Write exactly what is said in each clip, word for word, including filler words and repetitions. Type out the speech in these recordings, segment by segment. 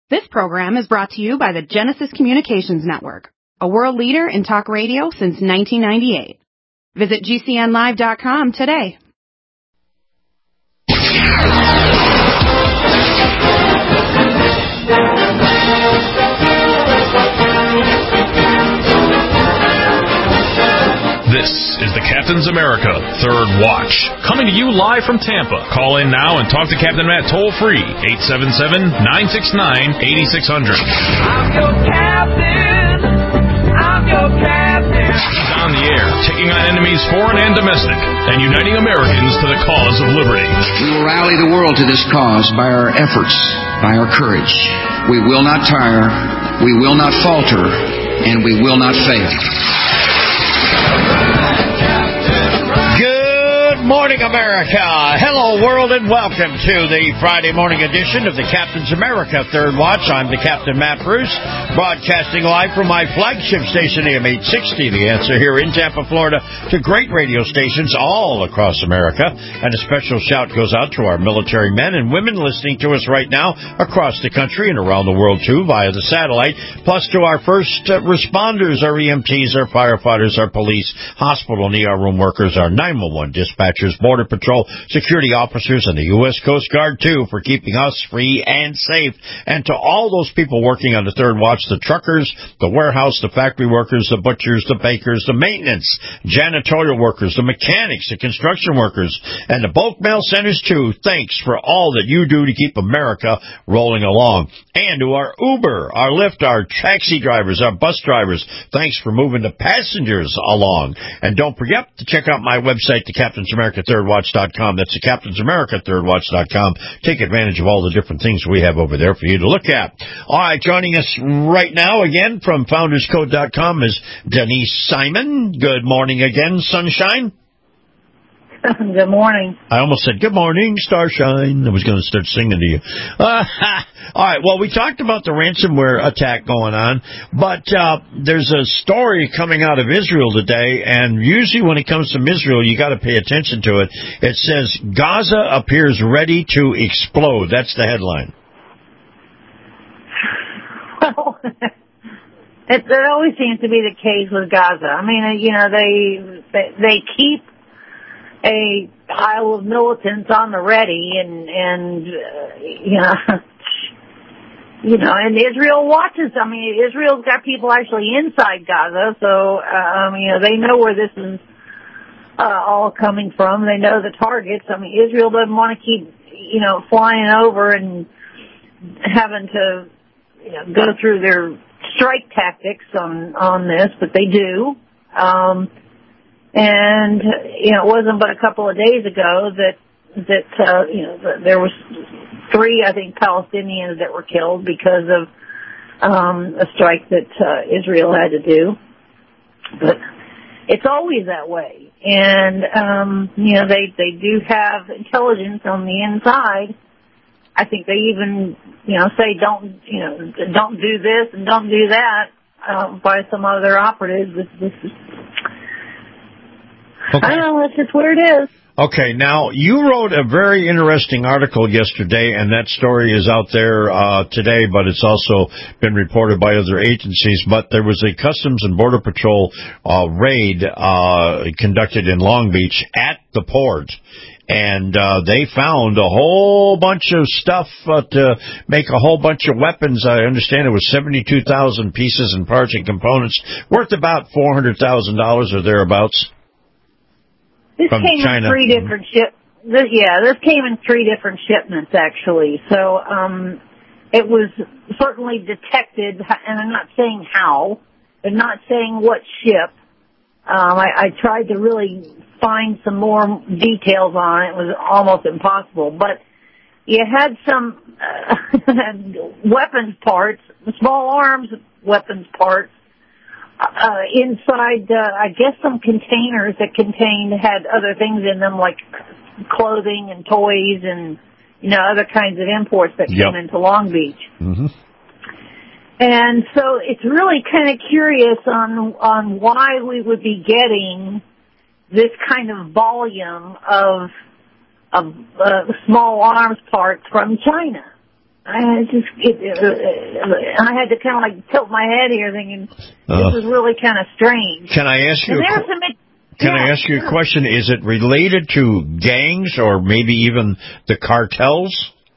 This program is brought to you by the Genesis Communications Network, a world leader in talk radio since nineteen ninety-eight. Visit G C N live dot com today. This is the Captain's America Third Watch, coming to you live from Tampa. Call in now and talk to Captain Matt toll-free, eight seven seven, nine six nine, eight six zero zero. I'm your captain. I'm your captain. He's on the air, taking on enemies foreign and domestic, and uniting Americans to the cause of liberty. We will rally the world to this cause by our efforts, by our courage. We will not tire, we will not falter, and we will not fail. Good morning, America. Hello, world, and welcome to the Friday morning edition of the Captain's America Third Watch. I'm the Captain Matt Bruce, broadcasting live from my flagship station, A M eight sixty, The Answer, here in Tampa, Florida, to great radio stations all across America. And a special shout goes out to our military men and women listening to us right now across the country and around the world, too, via the satellite, plus to our first uh, responders, our E M Ts, our firefighters, our police, hospital and E R room workers, our nine one one dispatchers, Border Patrol, security officers, and the U S Coast Guard, too, for keeping us free and safe. And to all those people working on the Third Watch, the truckers, the warehouse, the factory workers, the butchers, the bakers, the maintenance, janitorial workers, the mechanics, the construction workers, and the bulk mail centers, too, thanks for all that you do to keep America rolling along. And to our Uber, our Lyft, our taxi drivers, our bus drivers, thanks for moving the passengers along. And don't forget to check out my website, the Captain's America Third Watch dot com. That's the Captain's America Third Watch dot com. Take advantage of all the different things we have over there for you to look at. All right, joining us right now again from Founders Code dot com is Denise Simon. Good morning again, Sunshine. Good morning. I almost said, good morning, Starshine. I was going to start singing to you. Uh, all right, well, we talked about the ransomware attack going on, but uh, there's a story coming out of Israel today, and usually when it comes to Israel, you got to pay attention to it. It says, Gaza appears ready to explode. That's the headline. Well, it, it always seems to be the case with Gaza. I mean, you know, they they, they keep a pile of militants on the ready, and and uh, you know, you know, and Israel watches. I mean, Israel's got people actually inside Gaza, so um, you know, they know where this is uh, all coming from. They know the targets. I mean, Israel doesn't want to keep, you know, flying over and having to, you know, go through their strike tactics on on this, but they do. Um, And, you know, it wasn't but a couple of days ago that, that, uh, you know, there was three, I think, Palestinians that were killed because of, um, a strike that, uh, Israel had to do. But it's always that way. And, um, you know, they, they do have intelligence on the inside. I think they even, you know, say don't, you know, don't do this and don't do that, uh, by some other operatives. This, this is, Okay. I don't know, that's just where it is. Okay, now, you wrote a very interesting article yesterday, and that story is out there uh, today, but it's also been reported by other agencies. But there was a Customs and Border Patrol uh, raid uh, conducted in Long Beach at the port. And uh, they found a whole bunch of stuff uh, to make a whole bunch of weapons. I understand it was seventy-two thousand pieces and parts and components, worth about four hundred thousand dollars or thereabouts. This From came China. in three different ship. This, yeah, this came in three different shipments actually. So um, it was certainly detected, and I'm not saying how, and not saying what ship. Um, I, I tried to really find some more details on it. It was almost impossible, but you had some uh, weapons parts, small arms weapons parts. Uh, inside, uh, I guess some containers that contained, had other things in them like clothing and toys and, you know, other kinds of imports that yep. came into Long Beach. Mm-hmm. And so it's really kind of curious on, on why we would be getting this kind of volume of, of, uh, small arms parts from China. I just, it, uh, I had to kind of like tilt my head here thinking, Uh, this is really kind of strange. Can I ask you? And A, there's qu- some, can yeah, I ask you sure. a question? Is it related to gangs or maybe even the cartels?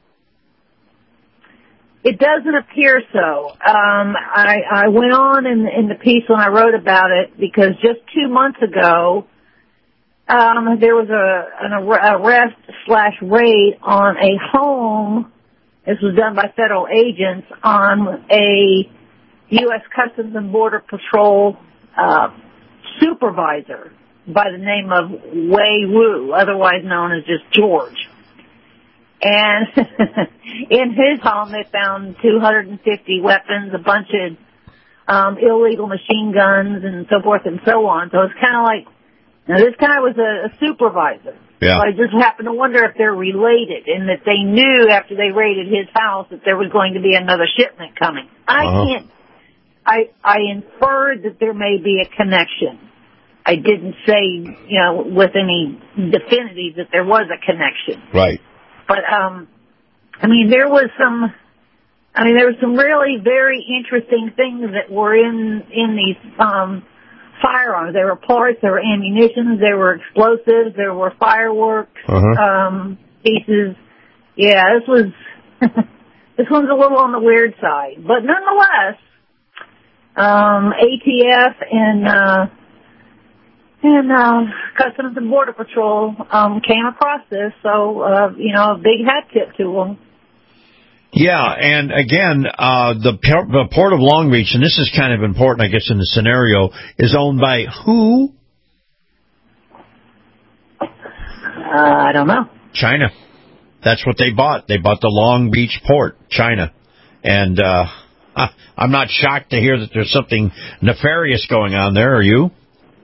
It doesn't appear so. Um, I, I went on in, in the piece when I wrote about it because just two months ago, um, there was a an arrest slash raid on a home. This was done by federal agents on a U S Customs and Border Patrol uh, supervisor by the name of Wei Wu, otherwise known as just George. And in his home, they found two hundred fifty weapons, a bunch of um, illegal machine guns, and so forth and so on. So it's kind of like, now this guy was a, a supervisor. Yeah. So I just happened to wonder if they're related, and that they knew after they raided his house that there was going to be another shipment coming. I Uh-huh. can't. I I inferred that there may be a connection. I didn't say, you know, with any definity that there was a connection. Right. But, um, I mean, there was some, I mean, there were some really very interesting things that were in, in these, um, firearms. There were parts, there were ammunition, there were explosives, there were fireworks, Uh-huh. um, pieces. Yeah, this was, this one's a little on the weird side. But nonetheless, um, A T F and, uh, And uh, Customs and Border Patrol um, came across this, so, uh, you know, a big hat tip to them. Yeah, and again, uh, the, the Port of Long Beach, and this is kind of important, I guess, in the scenario, is owned by who? Uh, I don't know. China. That's what they bought. They bought the Long Beach Port, China. And uh, I'm not shocked to hear that there's something nefarious going on there, are you?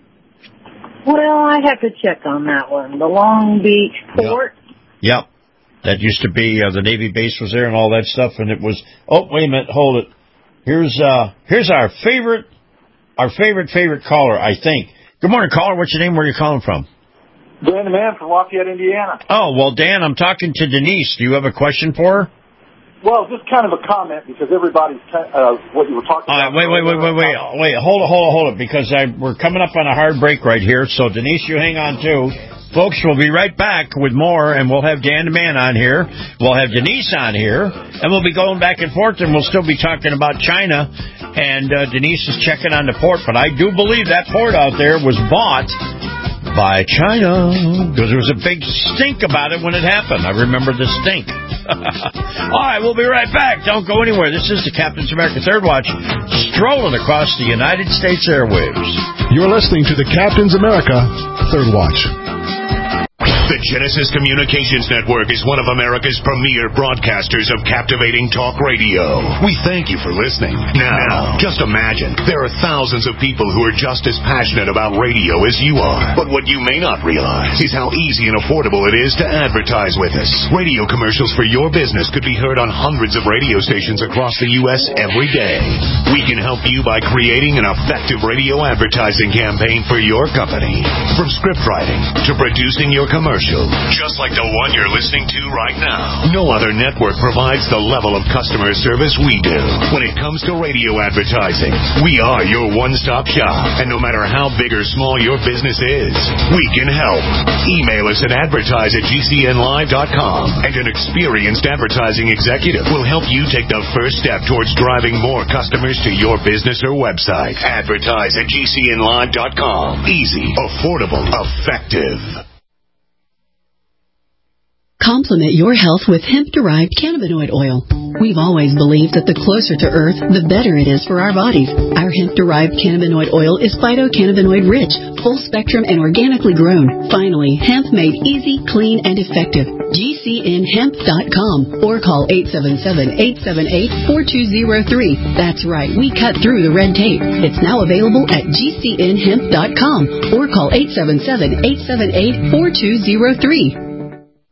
Well, I'd have to check on that one. The Long Beach Port. Yep. yep. That used to be, uh, the Navy base was there and all that stuff, and it was, oh, wait a minute, hold it. Here's uh, here's our favorite, our favorite, favorite caller, I think. Good morning, caller. What's your name? Where are you calling from? Dan the Man from Lafayette, Indiana. Oh, well, Dan, I'm talking to Denise. Do you have a question for her? Well, just kind of a comment, because everybody's, uh, what you were talking All right, about. wait, wait, wait, wait, wait, wait, hold it, hold it, hold it, because I, we're coming up on a hard break right here, so Denise, you hang on too. Folks, we'll be right back with more, and we'll have Dan the Man on here, we'll have Denise on here, and we'll be going back and forth, and we'll still be talking about China, and uh, Denise is checking on the port, but I do believe that port out there was bought by China, because there was a big stink about it when it happened. I remember the stink. All right, we'll be right back. Don't go anywhere. This is the Captain's America Third Watch, strolling across the United States airwaves. You're listening to the Captain's America Third Watch. The Genesis Communications Network is one of America's premier broadcasters of captivating talk radio. We thank you for listening. Now, just imagine, there are thousands of people who are just as passionate about radio as you are. But what you may not realize is how easy and affordable it is to advertise with us. Radio commercials for your business could be heard on hundreds of radio stations across the U S every day. We can help you by creating an effective radio advertising campaign for your company. From script writing to producing your commercial, just like the one you're listening to right now. No other network provides the level of customer service we do. When it comes to radio advertising, we are your one-stop shop. And no matter how big or small your business is, we can help. Email us at advertise at g c n live dot com, and an experienced advertising executive will help you take the first step towards driving more customers to your business or website. Advertise at g c n live dot com. Easy, affordable, effective. Complement your health with hemp-derived cannabinoid oil. We've always believed that the closer to Earth, the better it is for our bodies. Our hemp-derived cannabinoid oil is phytocannabinoid-rich, full-spectrum, and organically grown. Finally, hemp made easy, clean, and effective. G C N hemp dot com or call eight seven seven, eight seven eight, four two zero three. That's right, we cut through the red tape. It's now available at G C N hemp dot com or call eight seven seven, eight seven eight, four two zero three.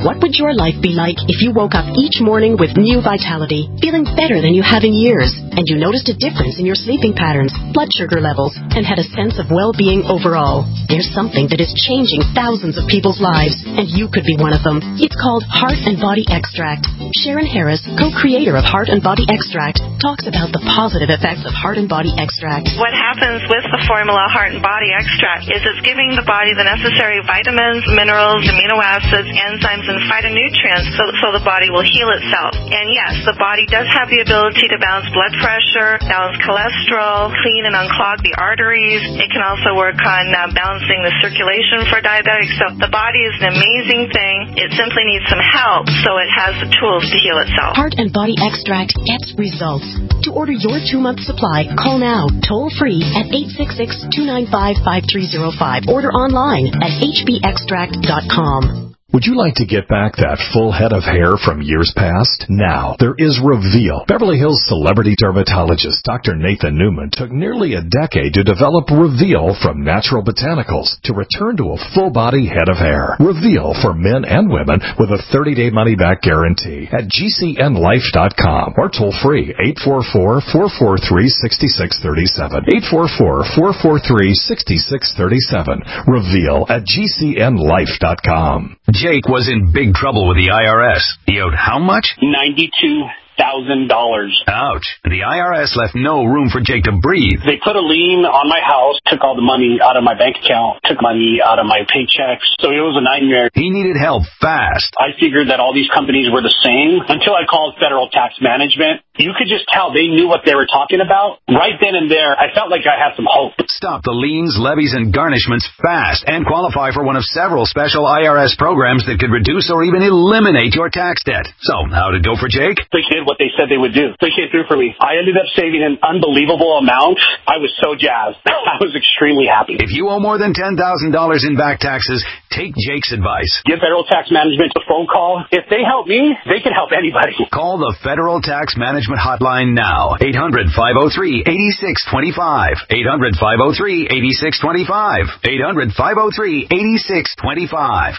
What would your life be like if you woke up each morning with new vitality, feeling better than you have in years, and you noticed a difference in your sleeping patterns, blood sugar levels, and had a sense of well-being overall? There's something that is changing thousands of people's lives, and you could be one of them. It's called Heart and Body Extract. Sharon Harris, co-creator of Heart and Body Extract, talks about the positive effects of Heart and Body Extract. What happens with the formula Heart and Body Extract is it's giving the body the necessary vitamins, minerals, amino acids, enzymes, and phytonutrients so, so the body will heal itself. And yes, the body does have the ability to balance blood pressure, balance cholesterol, clean and unclog the arteries. It can also work on uh, balancing the circulation for diabetics. So the body is an amazing thing. It simply needs some help so it has the tools to heal itself. Heart and Body Extract gets results. To order your two-month supply, call now, toll-free at eight six six, two nine five, five three zero five. Order online at h b extract dot com. Would you like to get back that full head of hair from years past? Now, there is Reveal. Beverly Hills celebrity dermatologist Doctor Nathan Newman took nearly a decade to develop Reveal from natural botanicals to return to a full-body head of hair. Reveal for men and women with a thirty-day money-back guarantee at g c n life dot com or toll-free eight four four, four four three, six six three seven. eight four four, four four three, six six three seven. Reveal at g c n life dot com. Jake was in big trouble with the I R S. He owed how much? ninety-two thousand dollars. Ouch. The I R S left no room for Jake to breathe. They put a lien on my house, took all the money out of my bank account, took money out of my paychecks. So it was a nightmare. He needed help fast. I figured that all these companies were the same until I called Federal Tax Management. You could just tell they knew what they were talking about. Right then and there, I felt like I had some hope. Stop the liens, levies, and garnishments fast and qualify for one of several special I R S programs that could reduce or even eliminate your tax debt. So, how did it go for Jake? They did what they said they would do. They came through for me. I ended up saving an unbelievable amount. I was so jazzed. I was extremely happy. If you owe more than ten thousand dollars in back taxes, take Jake's advice. Give Federal Tax Management a phone call. If they help me, they can help anybody. Call the Federal Tax Management Hotline now. eight hundred, five oh three, eight six two five. eight hundred, five oh three, eight six two five. eight hundred, five oh three, eight six two five.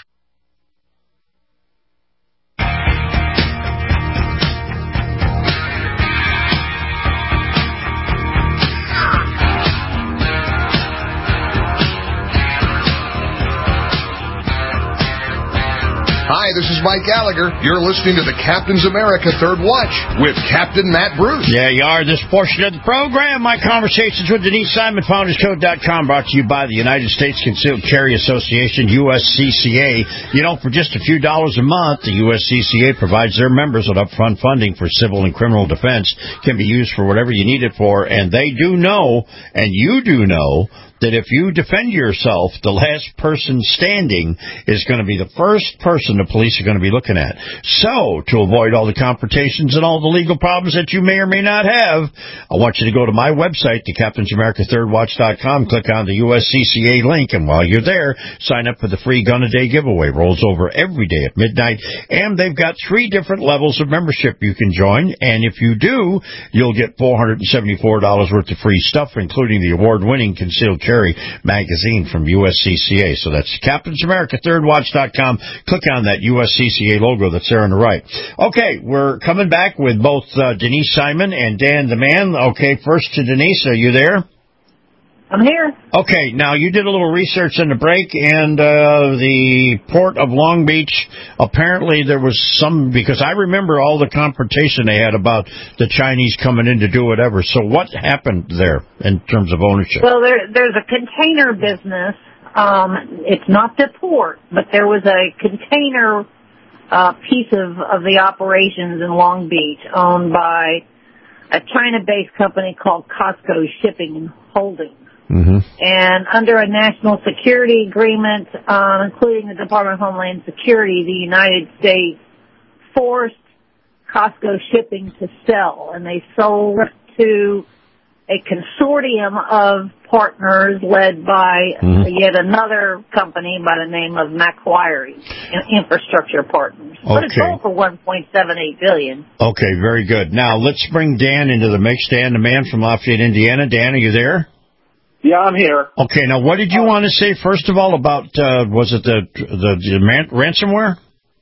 Hi, this is Mike Gallagher. You're listening to the Captain's America Third Watch with Captain Matt Bruce. Yeah, you are. This portion of the program, my conversations with Denise Simon, founders code dot com, brought to you by the United States Concealed Carry Association, U S C C A. You know, for just a few dollars a month, the U S C C A provides their members with upfront funding for civil and criminal defense. Can be used for whatever you need it for, and they do know, and you do know, that if you defend yourself, the last person standing is going to be the first person the police are going to be looking at. So, to avoid all the confrontations and all the legal problems that you may or may not have, I want you to go to my website, the Captains America Third Watch dot com, click on the U S C C A link, and while you're there, sign up for the free Gun a Day giveaway. Rolls over every day at midnight, and they've got three different levels of membership you can join, and if you do, you'll get four hundred seventy-four dollars worth of free stuff, including the award-winning Concealed Carry magazine from U S C C A. So that's Captains America Third Watch dot com. Click on that U S C C A logo that's there on the right. Okay, we're coming back with both uh, Denise Simon and Dan the Man. Okay, first to Denise. Are you there? I'm here. Okay, now you did a little research in the break, and uh, the port of Long Beach, apparently there was some, because I remember all the confrontation they had about the Chinese coming in to do whatever. So what happened there in terms of ownership? Well, there, there's a container business. Um, it's not the port, but there was a container uh, piece of, of the operations in Long Beach owned by a China-based company called Costco Shipping and Holdings. Mm-hmm. And under a national security agreement, um, including the Department of Homeland Security, the United States forced Costco Shipping to sell, and they sold to a consortium of partners led by mm-hmm. yet another company by the name of Macquarie Infrastructure Partners. Okay. But it sold for one point seven eight billion dollars. Okay, very good. Now let's bring Dan into the mix. Dan, the Man from Lafayette, Indiana. Dan, are you there? Yeah, I'm here. Okay, now what did you want to say, first of all, about, uh, was it the the, the man, ransomware?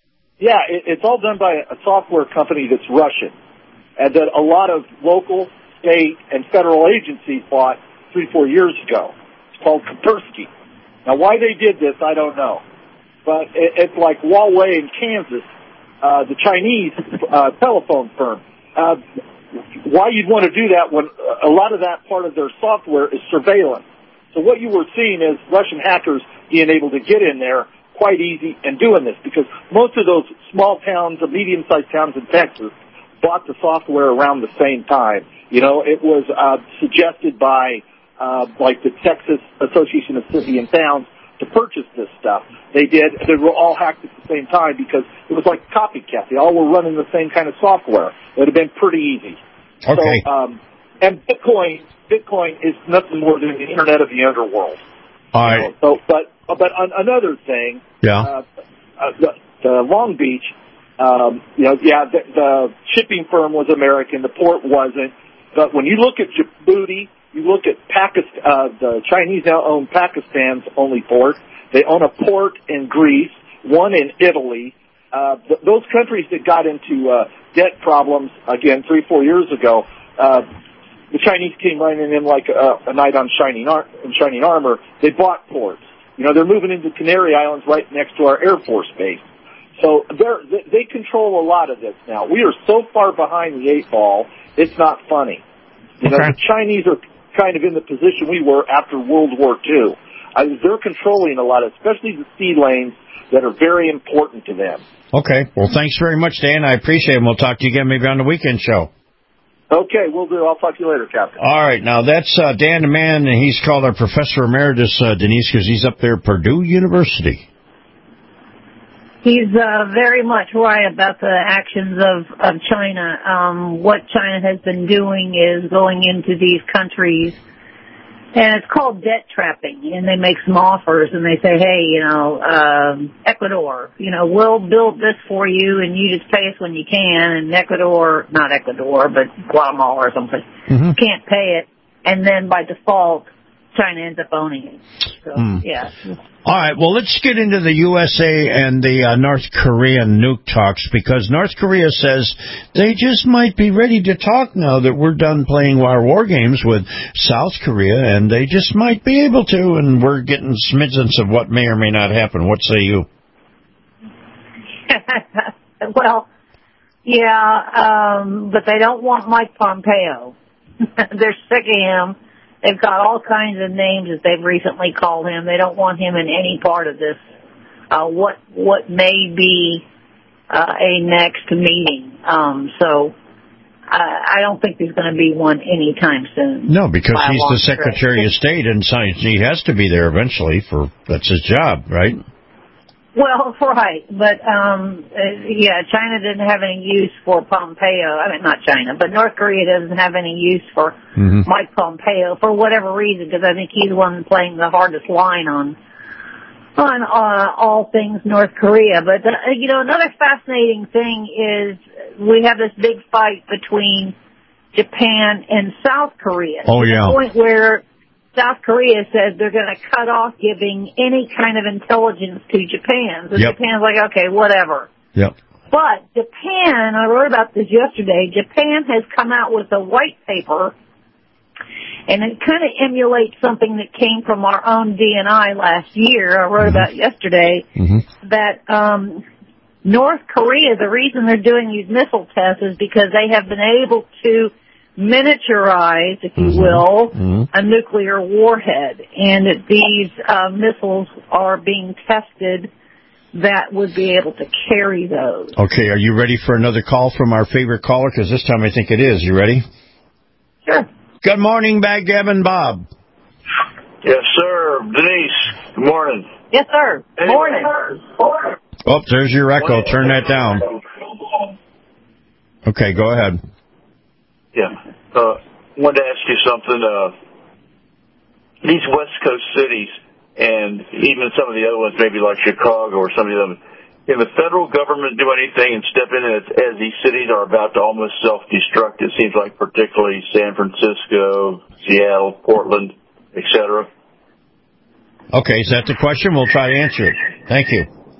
Yeah, it, it's all done by a software company that's Russian, and that a lot of local, state, and federal agencies bought three, four years ago. It's called Kaspersky. Now, why they did this, I don't know. But it, it's like Huawei in Kansas, uh, the Chinese uh, telephone firm. Uh, why you'd want to do that when a lot of that part of their software is surveillance. So what you were seeing is Russian hackers being able to get in there quite easy and doing this, because most of those small towns or medium-sized towns in Texas bought the software around the same time. You know, it was uh, suggested by uh, like the Texas Association of Cities and Towns to purchase this stuff. They did. They were all hacked at the same time because it was like copycat. They all were running the same kind of software. It would have been pretty easy. Okay. So, um, and Bitcoin, Bitcoin is nothing more than the internet of the underworld. All right. You know, so, but but on, another thing, yeah, uh, uh, the, the Long Beach, um, you know, yeah, the, the shipping firm was American, the port wasn't. But when you look at Djibouti, you look at Pakistan. Uh, the Chinese now own Pakistan's only port. They own a port in Greece, one in Italy. Uh, th- those countries that got into uh, debt problems again three, four years ago. Uh, The Chinese came running in like a, a knight on shining, ar- shining armor. They bought ports. You know, they're moving into Canary Islands right next to our Air Force base. So they're, they control a lot of this now. We are so far behind the eight ball, it's not funny. You know, Okay. the Chinese are kind of in the position we were after World War Two. I, they're controlling a lot, especially the sea lanes that are very important to them. Okay. Well, thanks very much, Dan. I appreciate it. And we'll talk to you again maybe on the weekend show. Okay, we'll do. I'll talk to you later, Captain. All right. Now, that's uh, Dan the Man, and he's called our Professor Emeritus, uh, Denise, because he's up there at Purdue University. He's uh, very much right about the actions of, of China. Um, what China has been doing is going into these countries, and it's called debt trapping, and they make some offers, and they say, hey, you know, um, Ecuador, you know, we'll build this for you, and you just pay us when you can, and Ecuador, not Ecuador, but Guatemala or something, mm-hmm. can't pay it, and then by default, China ends up owning it. So, mm. yeah. All right, well, let's get into the U S A and the uh, North Korean nuke talks, because North Korea says they just might be ready to talk now that we're done playing our war games with South Korea, and they just might be able to, and we're getting smidgens of what may or may not happen. What say you? Well, yeah, um, but they don't want Mike Pompeo. They're sick of him. They've got all kinds of names that they've recently called him. They don't want him in any part of this. Uh, what what may be uh, a next meeting. Um, so I, I don't think there's going to be one anytime soon. No, because he's the stretch. Secretary of State, and he has to be there eventually. For that's his job, right? Well, right, but um, uh, yeah, China didn't have any use for Pompeo. I mean, not China, but North Korea doesn't have any use for mm-hmm. Mike Pompeo for whatever reason, because I think he's the one playing the hardest line on on uh, all things North Korea. But uh, you know, another fascinating thing is we have this big fight between Japan and South Korea. Oh, to yeah. the point where South Korea says they're going to cut off giving any kind of intelligence to Japan. So yep. Japan's like, okay, whatever. Yep. But Japan, I wrote about this yesterday, Japan has come out with a white paper, and it kind of emulates something that came from our own D N I last year. I wrote mm-hmm. about yesterday mm-hmm. that um, North Korea, the reason they're doing these missile tests is because they have been able to miniaturize, if you mm-hmm. will, mm-hmm. a nuclear warhead, and that these uh, missiles are being tested that would be able to carry those. Okay, are you ready for another call from our favorite caller? Because this time I think it is. You ready? Sure. Good morning, Backgammon Bob. Yes, sir. Denise, good morning. Yes, sir. Good morning. Oh, there's your echo. Turn that down. Okay, go ahead. Yeah. Uh, wanted to ask you something. Uh, these West Coast cities, and even some of the other ones, maybe like Chicago or some of the other, can the federal government do anything and step in as, as these cities are about to almost self-destruct? It seems like particularly San Francisco, Seattle, Portland, et cetera. Okay, is that the question? We'll try to answer it. Thank you.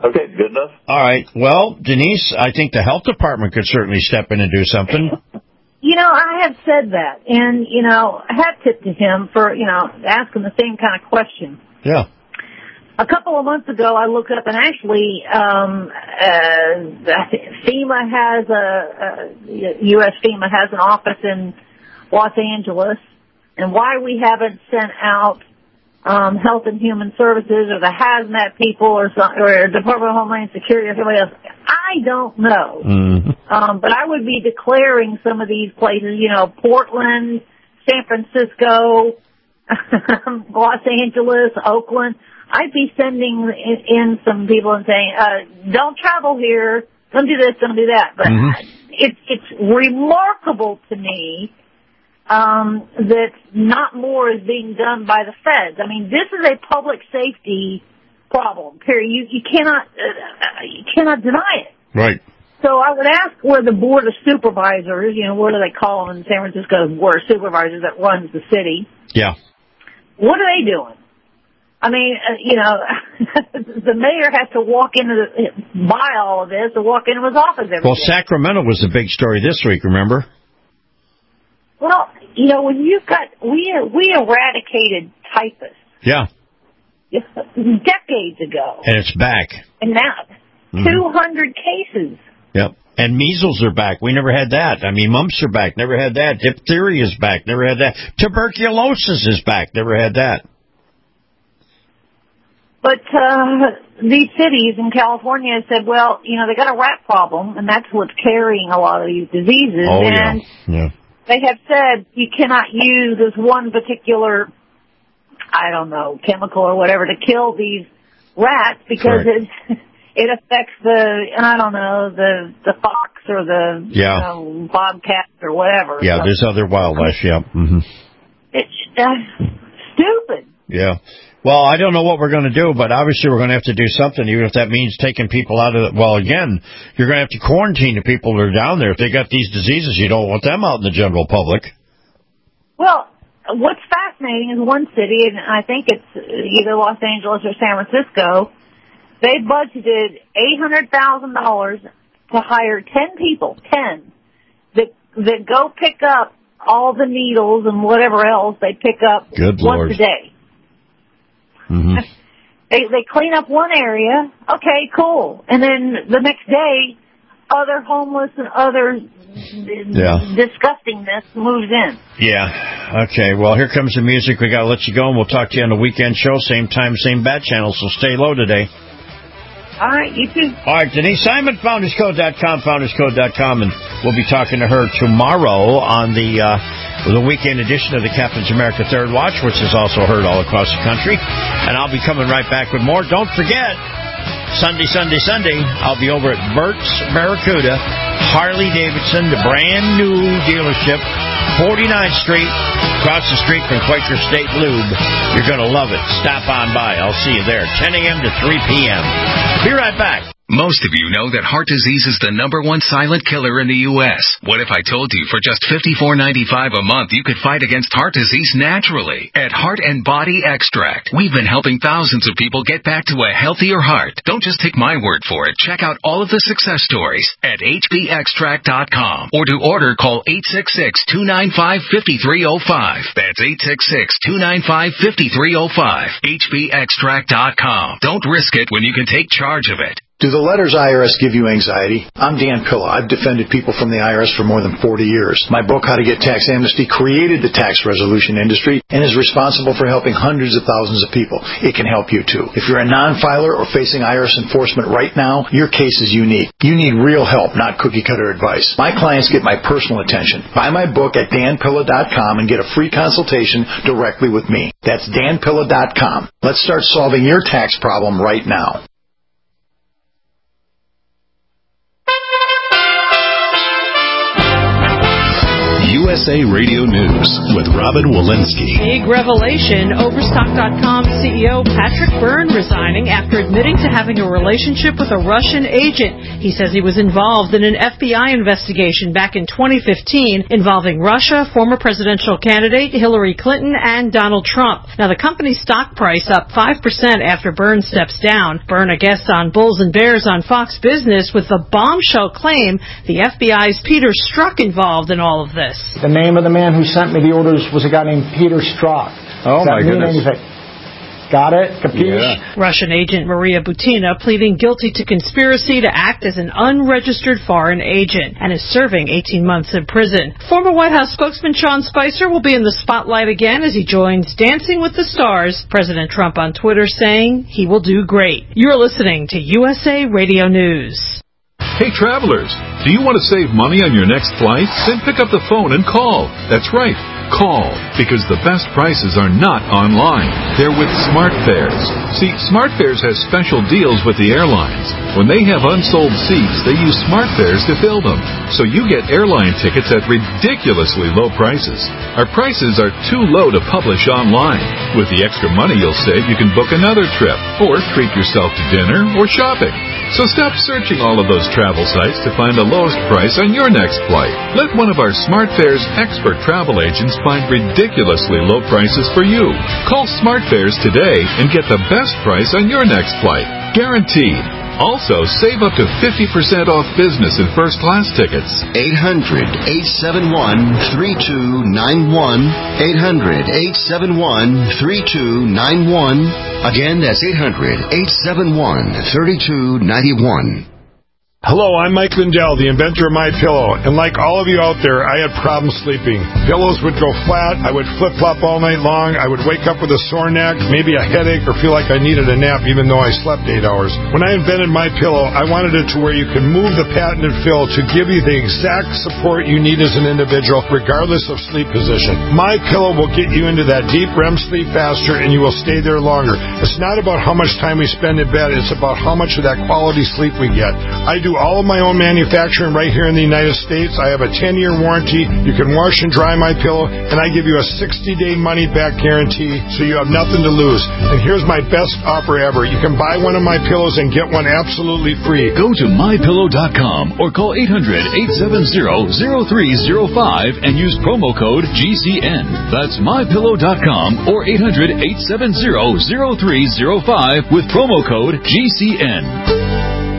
Okay, good enough. All right. Well, Denise, I think the health department could certainly step in and do something. You know, I have said that, and, you know, I have tipped to him for, you know, asking the same kind of question. Yeah. A couple of months ago, I looked up, and actually, um, uh, FEMA has a, a, U S FEMA has an office in Los Angeles, and why we haven't sent out um, Health and Human Services or the hazmat people or, some, or Department of Homeland Security or somebody else, I don't know. Mm-hmm. Um, but I would be declaring some of these places, you know, Portland, San Francisco, Los Angeles, Oakland. I'd be sending in, in some people and saying, uh, don't travel here, don't do this, don't do that. But mm-hmm. it's, it's remarkable to me um, that not more is being done by the feds. I mean, this is a public safety problem, period. You, you cannot, uh, you cannot deny it. Right. So I would ask where the board of supervisors, you know, what do they call them in San Francisco, board of supervisors that runs the city. Yeah. What are they doing? I mean, uh, you know, the mayor has to walk into the, buy all of this or walk into his office every Well, day. Sacramento was the big story this week, remember? Well, you know, when you've got, we, we eradicated typhus. Yeah. Decades ago. And it's back. And now, mm-hmm. two hundred cases. Yep. And measles are back. We never had that. I mean, mumps are back. Never had that. Diphtheria is back. Never had that. Tuberculosis is back. Never had that. But uh these cities in California said, well, you know, they got a rat problem, and that's what's carrying a lot of these diseases. Oh, and yeah. yeah. They have said you cannot use this one particular, I don't know, chemical or whatever to kill these rats because right. it it affects the, I don't know, the the fox or the yeah. you know, bobcat or whatever. Yeah, so, there's other wildlife, yeah. Mm-hmm. It's uh, stupid. Yeah. Well, I don't know what we're going to do, but obviously we're going to have to do something, even if that means taking people out of it. Well, again, you're going to have to quarantine the people that are down there. If they got these diseases, you don't want them out in the general public. Well, what's fascinating is one city, and I think it's either Los Angeles or San Francisco, they budgeted eight hundred thousand dollars to hire ten people, ten, that, that go pick up all the needles and whatever else they pick up Good once Lord. a day. Mm-hmm. They they clean up one area, okay, cool, and then the next day, other homeless and other yeah. disgustingness moves in. Yeah. Okay. Well, here comes the music. We got to let you go, and we'll talk to you on the weekend show, same time, same bat channel. So stay low today. All right, you too. All right, Denise Simon, founders code dot com, founders code dot com, and we'll be talking to her tomorrow on the uh, the weekend edition of the Captain's America Third Watch, which is also heard all across the country. And I'll be coming right back with more. Don't forget, Sunday, Sunday, Sunday, I'll be over at Bert's Barracuda, Harley Davidson, the brand new dealership, forty-ninth Street, across the street from Quaker State Lube. You're going to love it. Stop on by. I'll see you there, ten a.m. to three p.m. Be right back. Most of you know that heart disease is the number one silent killer in the U S What if I told you for just fifty-four ninety-five a month you could fight against heart disease naturally? At Heart and Body Extract, we've been helping thousands of people get back to a healthier heart. Don't just take my word for it. Check out all of the success stories at H B extract dot com, or to order, call eight six six, two nine five, five three zero five. That's eight six six, two nine five, five three zero five. H B extract dot com. Don't risk it when you can take charge of it. Do the letters I R S give you anxiety? I'm Dan Pilla. I've defended people from the I R S for more than forty years. My book, How to Get Tax Amnesty, created the tax resolution industry and is responsible for helping hundreds of thousands of people. It can help you, too. If you're a non-filer or facing I R S enforcement right now, your case is unique. You need real help, not cookie-cutter advice. My clients get my personal attention. Buy my book at dan pilla dot com and get a free consultation directly with me. That's dan pilla dot com. Let's start solving your tax problem right now. You U S A Radio News with Robin Walensky. Big revelation. Overstock dot com C E O Patrick Byrne resigning after admitting to having a relationship with a Russian agent. He says he was involved in an F B I investigation back in twenty fifteen involving Russia, former presidential candidate Hillary Clinton, and Donald Trump. Now, the company's stock price up five percent after Byrne steps down. Byrne, a guest on Bulls and Bears on Fox Business, with the bombshell claim the F B I's Peter Strzok involved in all of this. The name of the man who sent me the orders was a guy named Peter Strzok. Oh, my goodness. Anything? Got it? Capiche? Yeah. Russian agent Maria Butina pleading guilty to conspiracy to act as an unregistered foreign agent and is serving eighteen months in prison. Former White House spokesman Sean Spicer will be in the spotlight again as he joins Dancing with the Stars. President Trump on Twitter saying he will do great. You're listening to U S A Radio News. Hey, travelers, do you want to save money on your next flight? Then pick up the phone and call. That's right. Call, because the best prices are not online. They're with SmartFares. See, SmartFares has special deals with the airlines. When they have unsold seats, they use SmartFares to fill them. So you get airline tickets at ridiculously low prices. Our prices are too low to publish online. With the extra money you'll save, you can book another trip, or treat yourself to dinner or shopping. So stop searching all of those travel sites to find the lowest price on your next flight. Let one of our SmartFares expert travel agents find ridiculously low prices for you. Call SmartFares today and get the best price on your next flight. Guaranteed. Also, save up to fifty percent off business and first class tickets. eight hundred, eight seven one, three two nine one. eight hundred, eight seven one, three two nine one. Again, that's eight hundred, eight seven one, three two nine one. Hello, I'm Mike Lindell, the inventor of MyPillow, and like all of you out there, I had problems sleeping. Pillows would go flat, I would flip-flop all night long, I would wake up with a sore neck, maybe a headache, or feel like I needed a nap even though I slept eight hours. When I invented MyPillow, I wanted it to where you can move the patented fill to give you the exact support you need as an individual, regardless of sleep position. MyPillow will get you into that deep R E M sleep faster, and you will stay there longer. It's not about how much time we spend in bed, it's about how much of that quality sleep we get. I do all of my own manufacturing right here in the United States. I have a ten-year warranty. You can wash and dry my pillow, and I give you a sixty-day money-back guarantee, so you have nothing to lose. And here's my best offer ever. You can buy one of my pillows and get one absolutely free. Go to my pillow dot com or call eight hundred, eight seven zero, zero three zero five and use promo code G C N. That's my pillow dot com or eight hundred, eight seven zero, zero three zero five with promo code G C N.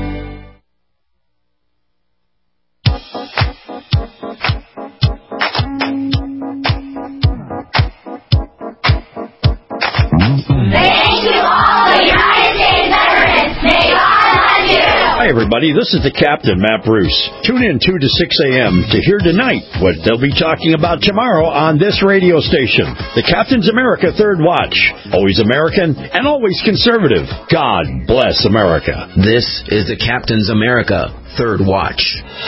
Hi, everybody. This is the Captain, Matt Bruce. Tune in two to six a.m. to hear tonight what they'll be talking about tomorrow on this radio station. The Captain's America Third Watch. Always American and always conservative. God bless America. This is the Captain's America Third Watch.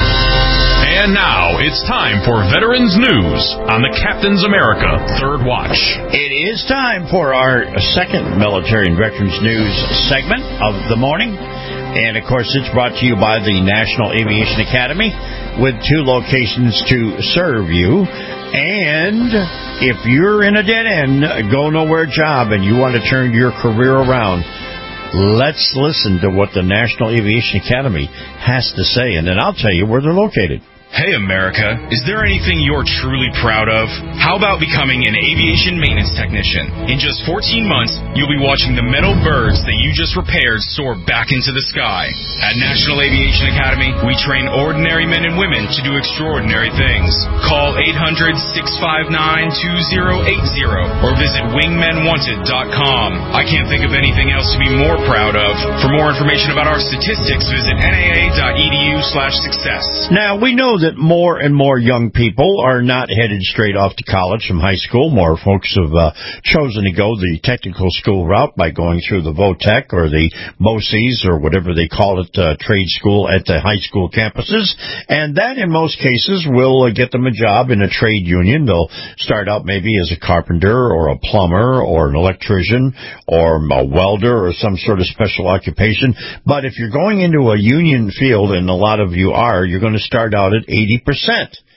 And now it's time for Veterans News on the Captain's America Third Watch. It is time for our second Military and Veterans News segment of the morning. And, of course, it's brought to you by the National Aviation Academy with two locations to serve you. And if you're in a dead end, go nowhere job, and you want to turn your career around, let's listen to what the National Aviation Academy has to say, and then I'll tell you where they're located. Hey, America, is there anything you're truly proud of? How about becoming an aviation maintenance technician? In just fourteen months, you'll be watching the metal birds that you just repaired soar back into the sky. At National Aviation Academy, we train ordinary men and women to do extraordinary things. Call eight hundred, six five nine, two zero eight zero or visit wingmen wanted dot com. I can't think of anything else to be more proud of. For more information about our statistics, visit N A A dot E D U slash success. Now, we know that that more and more young people are not headed straight off to college from high school. More folks have uh, chosen to go the technical school route by going through the VOTEC or the BOCES or whatever they call it, uh, trade school at the high school campuses. And that, in most cases, will uh, get them a job in a trade union. They'll start out maybe as a carpenter or a plumber or an electrician or a welder or some sort of special occupation. But if you're going into a union field, and a lot of you are, you're going to start out at eighty percent.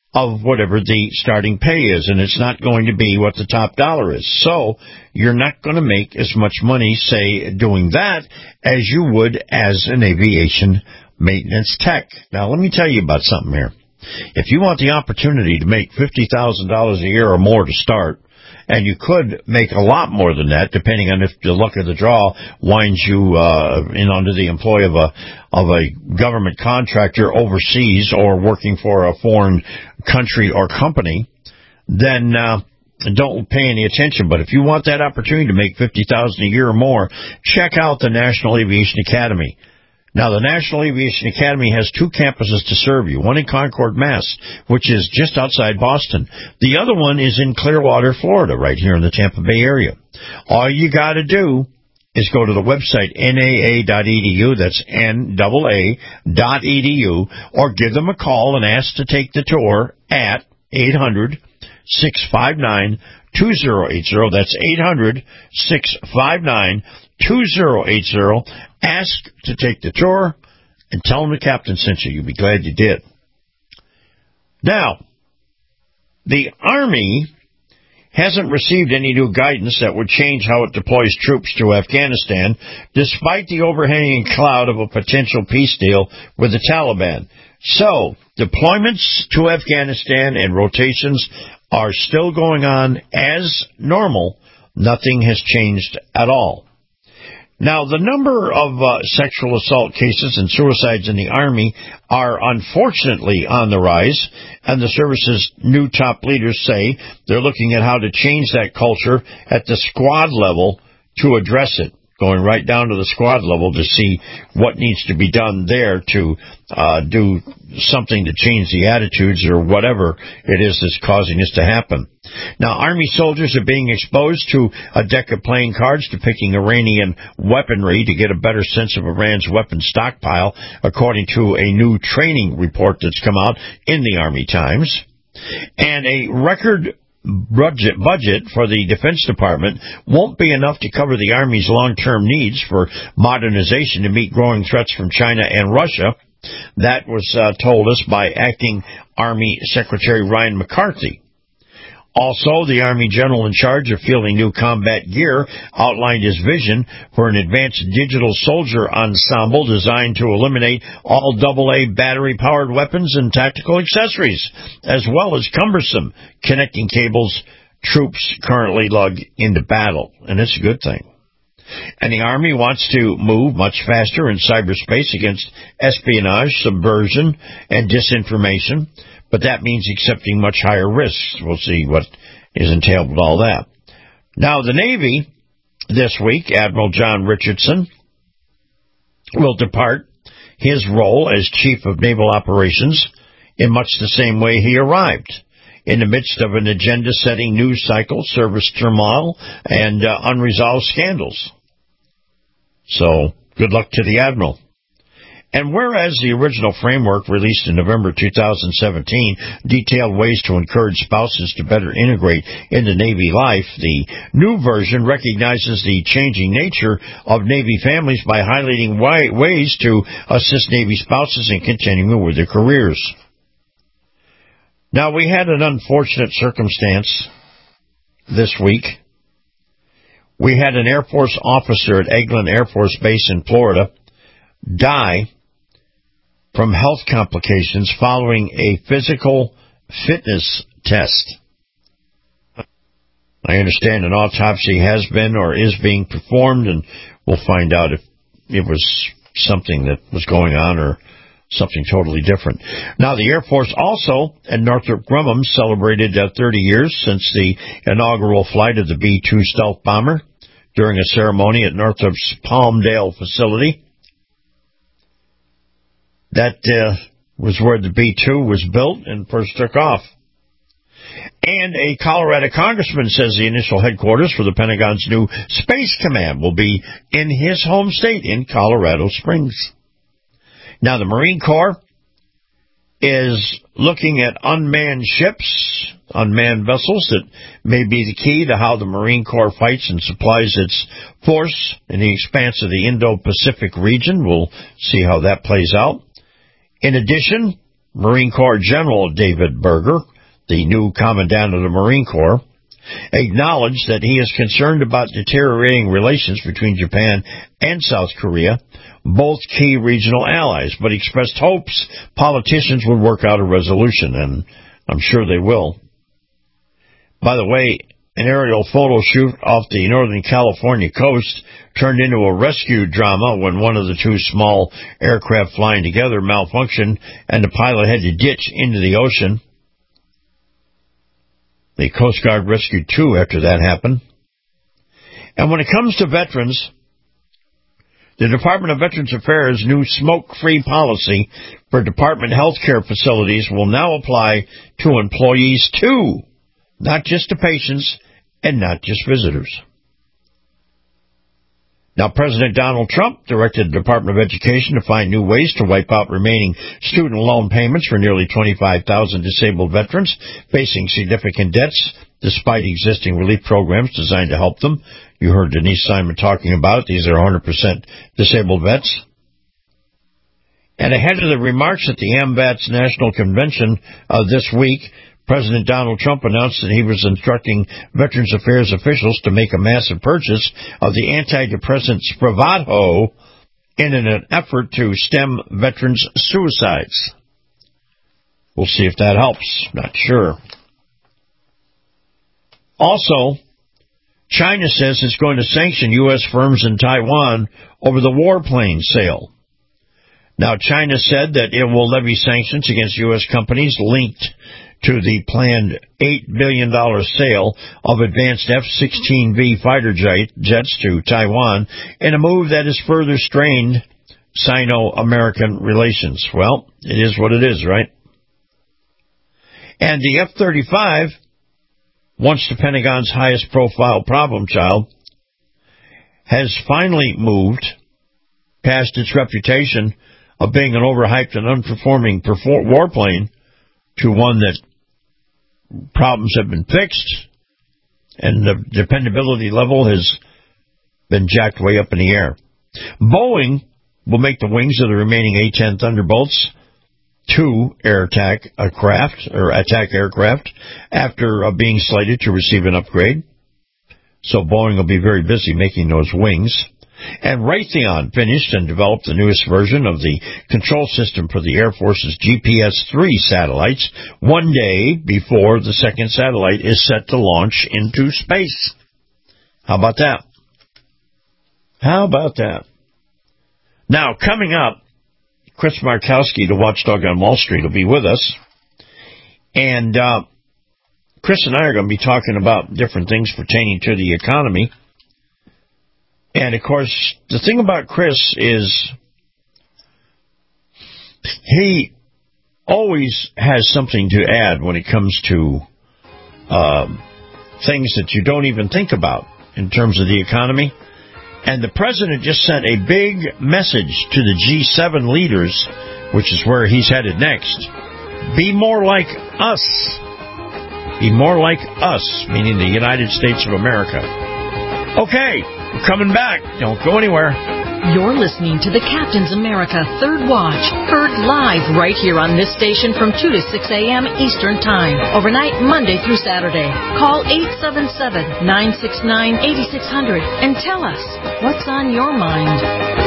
of whatever the starting pay is, and it's not going to be what the top dollar is. So you're not going to make as much money, say, doing that as you would as an aviation maintenance tech. Now, let me tell you about something here. If you want the opportunity to make fifty thousand dollars a year or more to start, and you could make a lot more than that, depending on if the luck of the draw winds you uh, in under the employ of a of a government contractor overseas or working for a foreign country or company, then uh, don't pay any attention. But if you want that opportunity to make fifty thousand dollars a year or more, check out the National Aviation Academy. Now, the National Aviation Academy has two campuses to serve you, one in Concord, Mass., which is just outside Boston. The other one is in Clearwater, Florida, right here in the Tampa Bay area. All you got to do is go to the website, N A A dot E D U, that's N A A dot E D U, or give them a call and ask to take the tour at eight hundred, six five nine, two zero eight zero. That's eight hundred, six five nine, two zero eight zero. Ask to take the tour and tell them the captain sent you. You'll be glad you did. Now, the Army hasn't received any new guidance that would change how it deploys troops to Afghanistan, despite the overhanging cloud of a potential peace deal with the Taliban. So, deployments to Afghanistan and rotations are still going on as normal. Nothing has changed at all. Now, the number of uh, sexual assault cases and suicides in the Army are unfortunately on the rise, and the service's new top leaders say they're looking at how to change that culture at the squad level to address it, going right down to the squad level to see what needs to be done there to uh, do something to change the attitudes or whatever it is that's causing this to happen. Now, Army soldiers are being exposed to a deck of playing cards depicting Iranian weaponry to get a better sense of Iran's weapon stockpile, according to a new training report that's come out in the Army Times. And a record budget budget for the Defense Department won't be enough to cover the Army's long-term needs for modernization to meet growing threats from China and Russia. That was uh, told us by Acting Army Secretary Ryan McCarthy. Also, the Army general in charge of fielding new combat gear outlined his vision for an advanced digital soldier ensemble designed to eliminate all double A battery-powered weapons and tactical accessories, as well as cumbersome connecting cables troops currently lug into battle. And it's a good thing. And the Army wants to move much faster in cyberspace against espionage, subversion, and disinformation. But that means accepting much higher risks. We'll see what is entailed with all that. Now, the Navy, this week, Admiral John Richardson will depart his role as Chief of Naval Operations in much the same way he arrived, in the midst of an agenda-setting news cycle, service turmoil, and uh, unresolved scandals. So, good luck to the Admiral. And whereas the original framework released in November two thousand seventeen detailed ways to encourage spouses to better integrate into Navy life, the new version recognizes the changing nature of Navy families by highlighting ways to assist Navy spouses in continuing with their careers. Now, we had an unfortunate circumstance this week. We had an Air Force officer at Eglin Air Force Base in Florida die from health complications following a physical fitness test. I understand an autopsy has been or is being performed, and we'll find out if it was something that was going on or something totally different. Now, the Air Force also at Northrop Grumman celebrated uh, thirty years since the inaugural flight of the B two stealth bomber during a ceremony at Northrop's Palmdale facility. That uh, was where the B two was built and first took off. And a Colorado congressman says the initial headquarters for the Pentagon's new Space Command will be in his home state in Colorado Springs. Now, the Marine Corps is looking at unmanned ships, unmanned vessels that may be the key to how the Marine Corps fights and supplies its force in the expanse of the Indo-Pacific region. We'll see how that plays out. In addition, Marine Corps General David Berger, the new Commandant of the Marine Corps, acknowledged that he is concerned about deteriorating relations between Japan and South Korea, both key regional allies, but expressed hopes politicians would work out a resolution, and I'm sure they will. By the way, an aerial photo shoot off the Northern California coast turned into a rescue drama when one of the two small aircraft flying together malfunctioned and the pilot had to ditch into the ocean. The Coast Guard rescued two after that happened. And when it comes to veterans, the Department of Veterans Affairs' new smoke-free policy for department health care facilities will now apply to employees too, not just to patients and not just visitors. Now, President Donald Trump directed the Department of Education to find new ways to wipe out remaining student loan payments for nearly twenty-five thousand disabled veterans facing significant debts, despite existing relief programs designed to help them. You heard Denise Simon talking about it. These are one hundred percent disabled vets. And ahead of the remarks at the AMVETS National Convention uh, this week, President Donald Trump announced that he was instructing Veterans Affairs officials to make a massive purchase of the antidepressant Spravato in an effort to stem veterans' suicides. We'll see if that helps. Not sure. Also, China says it's going to sanction U S firms in Taiwan over the warplane sale. Now, China said that it will levy sanctions against U S companies linked to the planned eight billion dollars sale of advanced F sixteen V fighter jets to Taiwan in a move that has further strained Sino-American relations. Well, it is what it is, right? And the F thirty-five, once the Pentagon's highest profile problem child, has finally moved past its reputation of being an overhyped and unperforming warplane to one that problems have been fixed and the dependability level has been jacked way up in the air. Boeing will make the wings of the remaining A ten Thunderbolts two air attack craft or attack aircraft after uh, being slated to receive an upgrade. So Boeing will be very busy making those wings. And Raytheon finished and developed the newest version of the control system for the Air Force's G P S three satellites one day before the second satellite is set to launch into space. How about that? How about that? Now, coming up, Chris Markowski, the watchdog on Wall Street, will be with us. And uh, Chris and I are going to be talking about different things pertaining to the economy. And, of course, the thing about Chris is he always has something to add when it comes to um, things that you don't even think about in terms of the economy. And the president just sent a big message to the G seven leaders, which is where he's headed next. Be more like us. Be more like us, meaning the United States of America. Okay, we're coming back. Don't go anywhere. You're listening to the Captain's America Third Watch, heard live right here on this station from two to six a.m. Eastern Time, overnight Monday through Saturday. Call eight seven seven, nine six nine, eight six zero zero and tell us what's on your mind.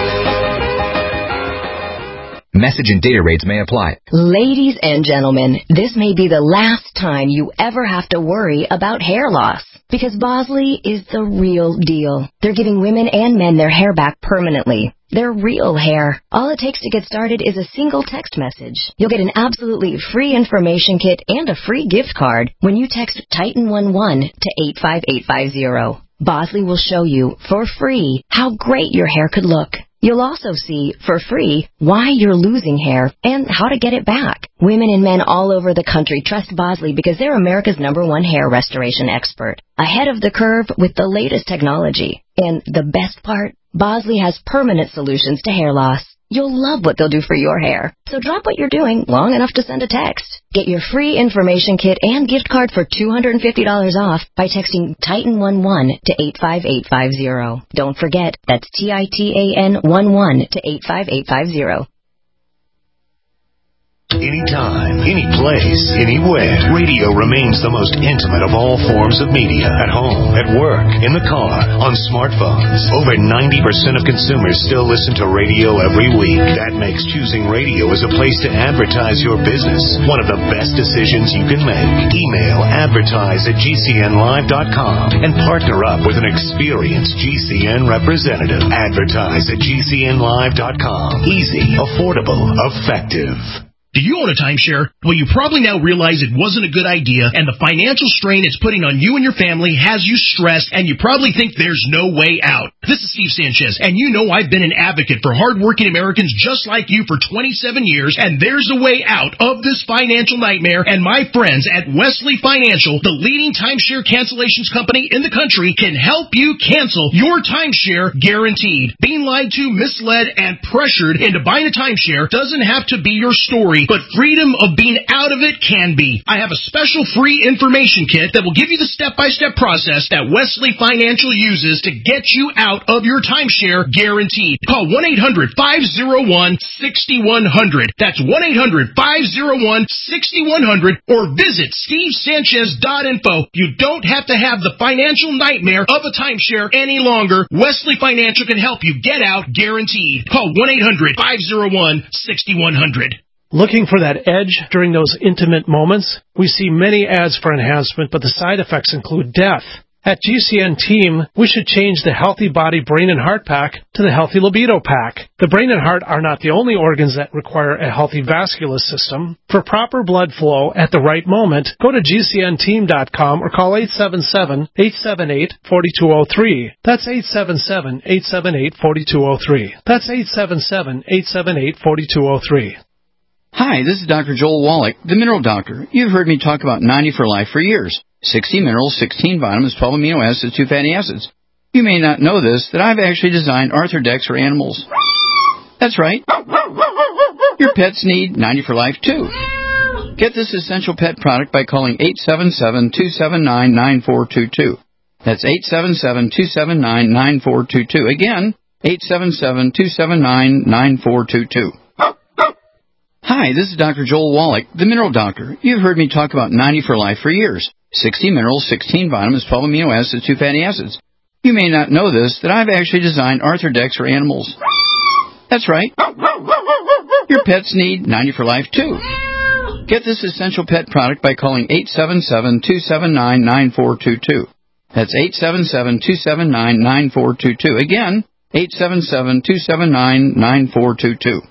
Message and data rates may apply. Ladies and gentlemen, this may be the last time you ever have to worry about hair loss. Because Bosley is the real deal. They're giving women and men their hair back permanently. Their real hair. All it takes to get started is a single text message. You'll get an absolutely free information kit and a free gift card when you text Titan eleven to eight five eight five zero. Bosley will show you, for free, how great your hair could look. You'll also see, for free, why you're losing hair and how to get it back. Women and men all over the country trust Bosley because they're America's number one hair restoration expert. Ahead of the curve with the latest technology. And the best part, Bosley has permanent solutions to hair loss. You'll love what they'll do for your hair. So drop what you're doing long enough to send a text. Get your free information kit and gift card for two hundred fifty dollars off by texting Titan eleven to eight five eight five zero. Don't forget, that's T I T A N eleven to eight five eight five zero. Anytime, any place, anywhere. Radio remains the most intimate of all forms of media. At home, at work, in the car, on smartphones. Over ninety percent of consumers still listen to radio every week. That makes choosing radio as a place to advertise your business one of the best decisions you can make. Email advertise at G C N live dot com and partner up with an experienced G C N representative. Advertise at G C N live dot com. Easy, affordable, effective. Do you own a timeshare? Well, you probably now realize it wasn't a good idea, and the financial strain it's putting on you and your family has you stressed, and you probably think there's no way out. This is Steve Sanchez, and you know I've been an advocate for hardworking Americans just like you for twenty-seven years, and there's a way out of this financial nightmare, and my friends at Wesley Financial, the leading timeshare cancellations company in the country, can help you cancel your timeshare guaranteed. Being lied to, misled, and pressured into buying a timeshare doesn't have to be your story, but freedom of being out of it can be. I have a special free information kit that will give you the step-by-step process that Wesley Financial uses to get you out of your timeshare guaranteed. Call one eight hundred five oh one six one zero zero. That's one eight hundred five oh one six one zero zero or visit steve sanchez dot info. You don't have to have the financial nightmare of a timeshare any longer. Wesley Financial can help you get out guaranteed. Call one eight hundred five oh one six one zero zero. Looking for that edge during those intimate moments? We see many ads for enhancement, but the side effects include death. At G C N Team, we should change the Healthy Body Brain and Heart Pack to the Healthy Libido Pack. The brain and heart are not the only organs that require a healthy vascular system. For proper blood flow at the right moment, go to G C N team dot com or call eight seven seven, eight seven eight, four two zero three. That's eight seven seven, eight seven eight, four two zero three. That's eight seven seven, eight seven eight, four two zero three. Hi, this is Doctor Joel Wallach, the Mineral Doctor. You've heard me talk about ninety for Life for years. sixty minerals, sixteen vitamins, twelve amino acids, two fatty acids. You may not know this, that I've actually designed Arthrodex for animals. That's right. Your pets need ninety for Life, too. Get this essential pet product by calling eight seven seven, two seven nine, nine four two two. That's eight seven seven, two seven nine, nine four two two. Again, eight seven seven, two seven nine, nine four two two. Hi, this is Doctor Joel Wallach, the Mineral Doctor. You've heard me talk about ninety for Life for years. sixty minerals, sixteen vitamins, twelve amino acids, two fatty acids. You may not know this, that I've actually designed Arthrodex for animals. That's right. Your pets need ninety for Life, too. Get this essential pet product by calling eight seven seven, two seven nine, nine four two two. That's eight seven seven, two seven nine, nine four two two. Again, eight seven seven, two seven nine, nine four two two.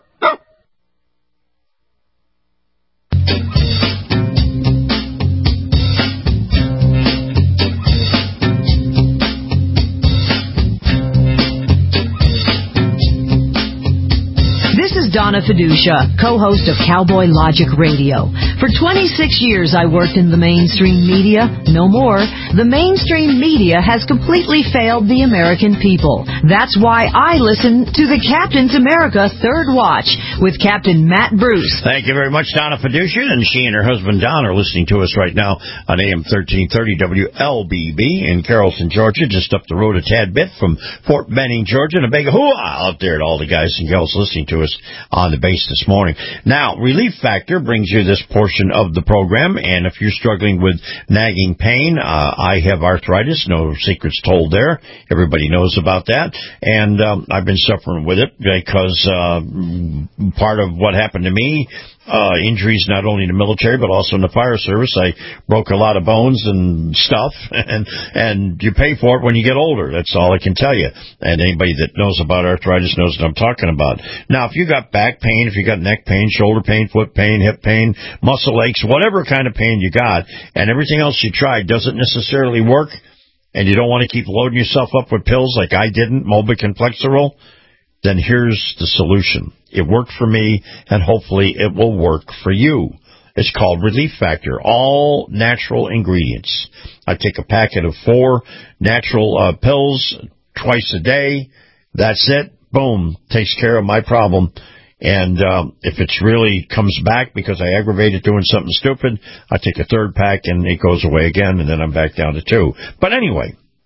Donna Fiducia, co-host of Cowboy Logic Radio. For twenty-six years, I worked in the mainstream media. No more. The mainstream media has completely failed the American people. That's why I listen to the Captain's America Third Watch with Captain Matt Bruce. Thank you very much, Donna Fiducia, and she and her husband Don are listening to us right now on A M thirteen thirty W L B B in Carrollton, Georgia, just up the road a tad bit from Fort Benning, Georgia, and a big hoo-ah out there to all the guys and girls listening to us on the base this morning. Now, Relief Factor brings you this portion of the program, and if you're struggling with nagging pain, uh, I have arthritis, no secrets told there. Everybody knows about that, and um, I've been suffering with it because uh, part of what happened to me, Uh, injuries not only in the military but also in the fire service. I broke a lot of bones and stuff, and and you pay for it when you get older. That's all I can tell you. And anybody that knows about arthritis knows what I'm talking about. Now, if you got back pain, if you got neck pain, shoulder pain, foot pain, hip pain, muscle aches, whatever kind of pain you got, and everything else you tried doesn't necessarily work, and you don't want to keep loading yourself up with pills like I didn't, Mobic and Flexeril, then here's the solution. It worked for me, and hopefully it will work for you. It's called Relief Factor, all natural ingredients. I take a packet of four natural uh, pills twice a day. That's it. Boom. Takes care of my problem. And um, if it really comes back because I aggravated doing something stupid, I take a third pack, and it goes away again, and then I'm back down to two. But anyway,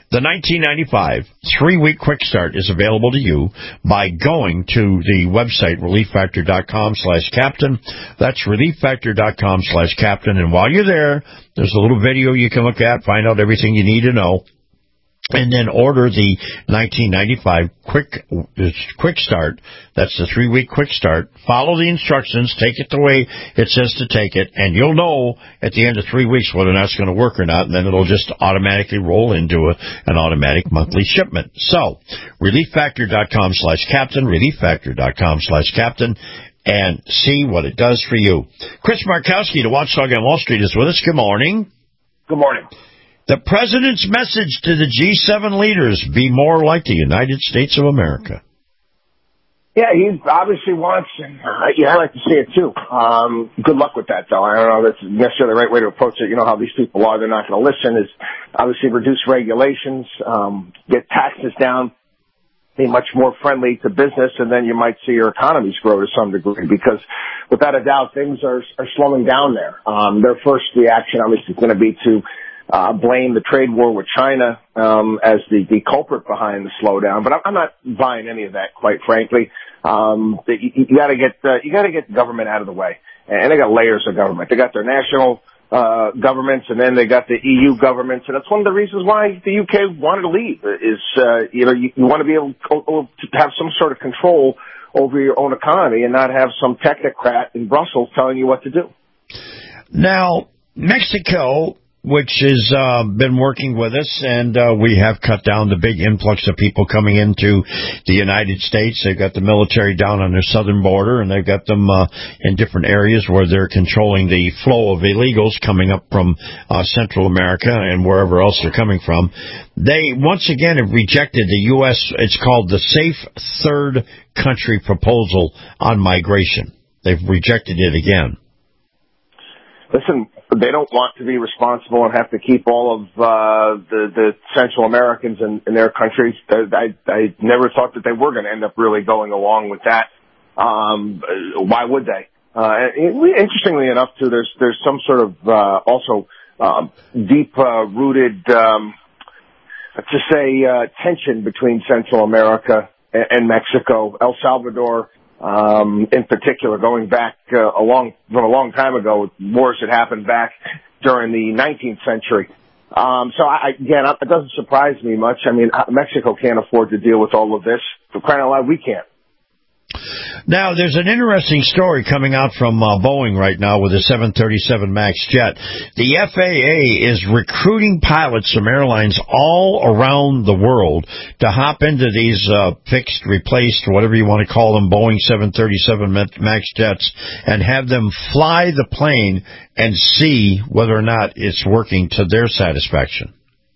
The nineteen ninety-five three-week quick start is available to you by going to the website relief factor dot com slash captain. That's relief factor dot com slash captain. And while you're there, there's a little video you can look at, find out everything you need to know. And then order the nineteen ninety-five quick quick start. That's the three-week quick start. Follow the instructions. Take it the way it says to take it. And you'll know at the end of three weeks whether or not it's going to work or not. And then it'll just automatically roll into a, an automatic monthly shipment. So, relief factor dot com slash captain, relief factor dot com slash captain, and see what it does for you. Chris Markowski, the Watchdog on Wall Street, is with us. Good morning. Good morning. The President's message to the G seven leaders, be more like the United States of America. Yeah, he obviously wants, and uh, yeah, I like to see it too. Um, good luck with that, though. I don't know if that's necessarily the right way to approach it. You know how these people are. They're not going to listen. Is obviously reduce regulations, um, get taxes down, be much more friendly to business, and then you might see your economies grow to some degree because, without a doubt, things are, are slowing down there. Um, their first reaction, obviously, is going to be to Uh, blame the trade war with China um, as the, the culprit behind the slowdown, but I'm, I'm not buying any of that, quite frankly. Um, you, you got to get uh, you got to get government out of the way, and they got layers of government. They got their national uh, governments, and then they got the E U governments, and that's one of the reasons why the U K wanted to leave. Is uh, you know you, you want to be able to have some sort of control over your own economy and not have some technocrat in Brussels telling you what to do. Now, Mexico, which has uh, been working with us, and uh, we have cut down the big influx of people coming into the United States. They've got the military down on their southern border, and they've got them uh, in different areas where they're controlling the flow of illegals coming up from uh, Central America and wherever else they're coming from. They, once again, have rejected the U S, it's called the Safe Third Country Proposal on Migration. They've rejected it again. Listen, they don't want to be responsible and have to keep all of uh, the, the Central Americans in, in their countries. I, I never thought that they were going to end up really going along with that. Um, why would they? Uh, interestingly enough, too, there's there's some sort of uh, also uh, deep uh, rooted, um, let's just say, uh, tension between Central America and, and Mexico, El Salvador. Um, in particular, going back uh, a long, from a long time ago, wars that happened back during the nineteenth century. Um, so I, again, it doesn't surprise me much. I mean, Mexico can't afford to deal with all of this. For crying out loud, we can't. Now, there's an interesting story coming out from uh, Boeing right now with the seven thirty-seven MAX jet. The F A A is recruiting pilots from airlines all around the world to hop into these uh, fixed, replaced, whatever you want to call them, Boeing seven thirty-seven MAX jets, and have them fly the plane and see whether or not it's working to their satisfaction.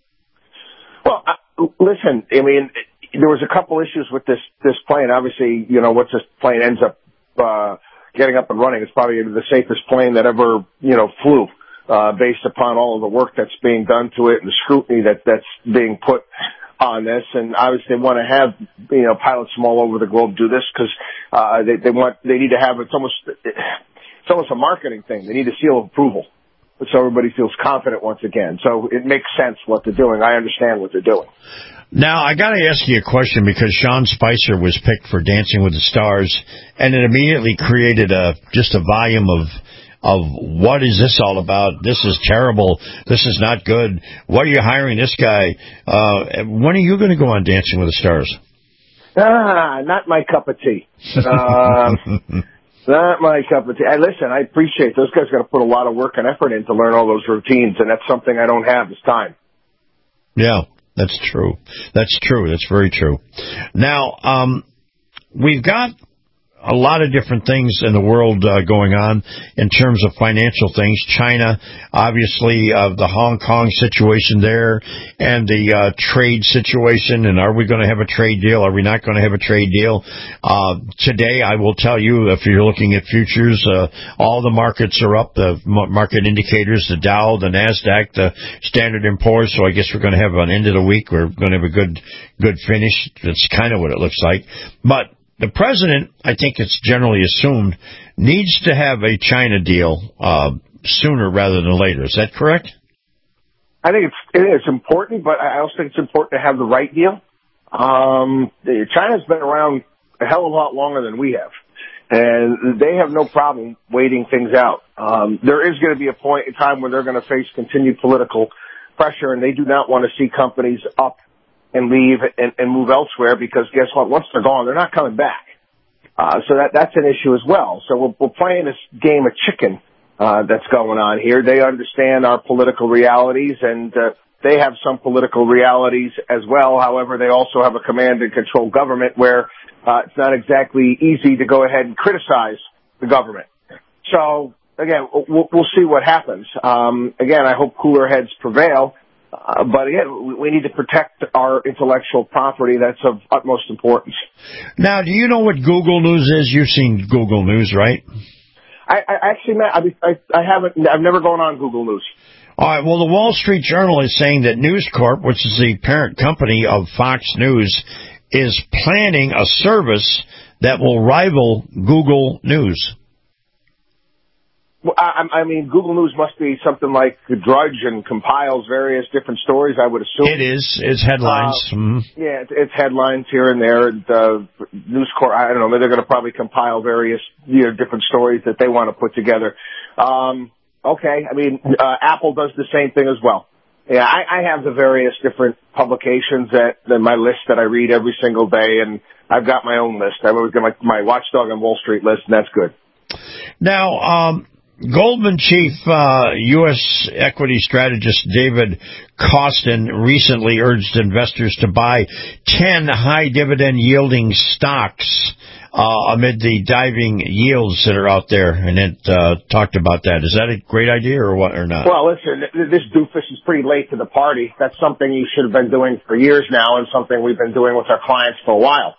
Well, uh, listen, I mean, there was a couple issues with this this plane. Obviously, you know, once this plane ends up uh, getting up and running, it's probably the safest plane that ever, you know, flew, uh, based upon all of the work that's being done to it and the scrutiny that that's being put on this. And obviously, they want to have, you know, pilots from all over the globe do this because uh, they they want they need to have it's almost it's almost a marketing thing. They need a seal of approval, so everybody feels confident once again. So it makes sense what they're doing. I understand what they're doing. Now, I got to ask you a question because Sean Spicer was picked for Dancing with the Stars, and it immediately created a just a volume of of what is this all about? This is terrible. This is not good. Why are you hiring this guy? Uh, when are you going to go on Dancing with the Stars? Ah, not my cup of tea. Uh, not my cup of tea. I, listen, I appreciate those guys got to put a lot of work and effort in to learn all those routines, and that's something I don't have this time. Yeah. That's true. That's true. That's very true. Now, um, we've got a lot of different things in the world uh, going on in terms of financial things. China, obviously, uh, the Hong Kong situation there, and the uh, trade situation. And are we going to have a trade deal? Are we not going to have a trade deal? Uh, today, I will tell you, if you're looking at futures, uh, all the markets are up. The market indicators, the Dow, the NASDAQ, the Standard and Poor's. So I guess we're going to have an end of the week. We're going to have a good, good finish. That's kind of what it looks like. But the president, I think it's generally assumed, needs to have a China deal uh, sooner rather than later. Is that correct? I think it's it's important, but I also think it's important to have the right deal. Um, China's been around a hell of a lot longer than we have, and they have no problem waiting things out. Um, there is going to be a point in time where they're going to face continued political pressure, and they do not want to see companies up and leave and, and move elsewhere, because guess what? Once they're gone, they're not coming back. Uh, so that that's an issue as well. So we're, we're playing this game of chicken uh, that's going on here. They understand our political realities, and uh, they have some political realities as well. However, they also have a command and control government where uh, it's not exactly easy to go ahead and criticize the government. So, again, we'll, we'll see what happens. Um, again, I hope cooler heads prevail. Uh, but again, we need to protect our intellectual property. That's of utmost importance. Now, do you know what Google News is? You've seen Google News, right? I, I actually, Matt, I, I, I haven't. I've never gone on Google News. All right. Well, the Wall Street Journal is saying that News Corp, which is the parent company of Fox News, is planning a service that will rival Google News. Well, I, I mean, Google News must be something like Drudge and compiles various different stories, I would assume. It is. It's headlines. Uh, mm-hmm. Yeah, it's, it's headlines here and there. And, uh, News Corp, I don't know, they're going to probably compile various, you know, different stories that they want to put together. Um, okay, I mean, uh, Apple does the same thing as well. Yeah, I, I have the various different publications that, that my list that I read every single day, and I've got my own list. I've always got my, my Watchdog on Wall Street list, and that's good. Now, um, Goldman chief uh, U S equity strategist David Kostin recently urged investors to buy ten high-dividend yielding stocks uh, amid the diving yields that are out there, and it uh, talked about that. Is that a great idea or what, or not? Well, listen, this doofus is pretty late to the party. That's something you should have been doing for years now, and something we've been doing with our clients for a while.